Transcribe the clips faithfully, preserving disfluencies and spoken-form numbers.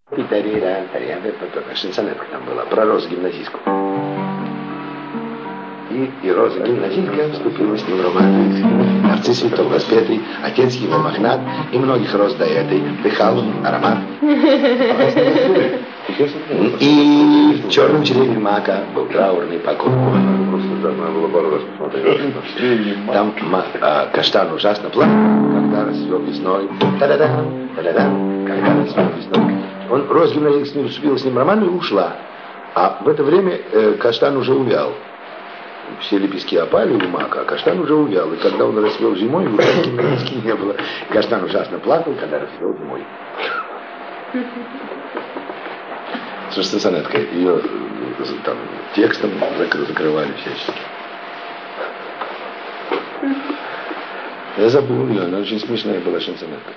Шинсонетка там была, про Розу гимназистку. И, и Роза гимназистка вступила с ним в роман. Нарцисс цветок воспетый, отец его магнат, и многих роз до этой дыхал аромат. И в черном чреве мака был траурный покой. Там а, каштан ужасно плакал, когда расцвел весной. Та-да-дам, та-да-дам, когда расцвел весной. Он, Роза гимназистка вступила с ним в роман и ушла. А в это время э, каштан уже увял. Все лепестки опали у мака, а каштан уже увял. И когда он расцвел зимой, уже гимназистки не было. Каштан ужасно плакал, когда расцвел зимой. Слушайте, сонетка, ее там текстом закрывали всячески. Я забыл ее, она очень смешная была, шинсонетка.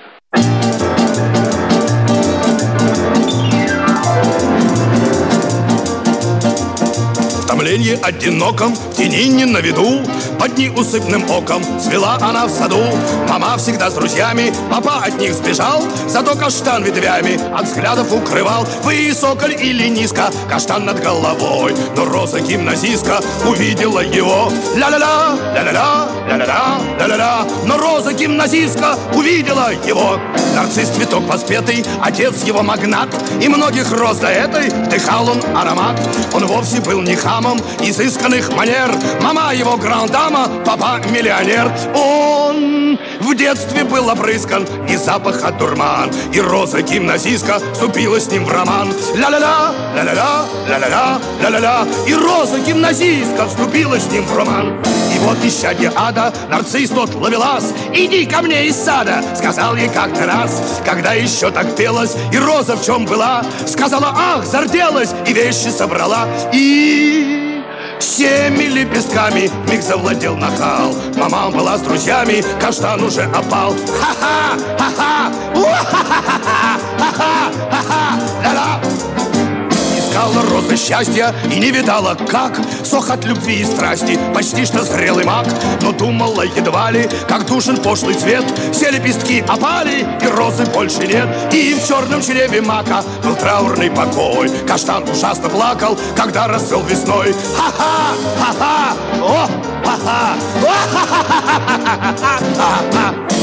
В томлении одиноком, в тени не на виду, под неусыпным оком цвела она в саду. Мама всегда с друзьями, папа от них сбежал, зато каштан ветвями от взглядов укрывал. Высоко или низко, каштан над головой, но Роза гимназистка увидела его. Ля-ля-ля, ля-ля-ля, ля-ля-ля, ля-ля-ля, но Роза гимназистка увидела его. Нарцисс цветок воспетый, отец его магнат, и многих роз до этой вдыхал он аромат. Он вовсе был не хамом изысканных манер, мама его грандама, папа миллионер. Он в детстве был опрыскан и запах от дурман, и Роза гимназистка вступила с ним в роман. Ля-ля-ля, ля-ля-ля, ля-ля-ля, ля-ля-ля, и Роза гимназистка вступила с ним в роман. И вот исчадье ада, нарцисс тот ловелас, иди ко мне из сада, сказал ей как-то раз, когда еще так пелось, и Роза в чем была, сказала ах, зарделась, и вещи собрала, и всеми лепестками миг завладел нахал. Мама была с друзьями, каштан уже опал. Ха-ха, ха-ха, уа-ха-ха-ха, ха-ха, ха-ха, ля-ля. Искала Роза счастья и не видала, как сох от любви и страсти почти что зрелый мак. Но думала едва ли, как душен пошлый цвет, все лепестки опали, и розы больше нет. И в черном чреве мака был траурный покой. Каштан ужасно плакал, когда расцвел весной. Ха-ха, ха-ха, о, ха-ха, о, ха-ха-ха-ха-ха-ха-ха-ха.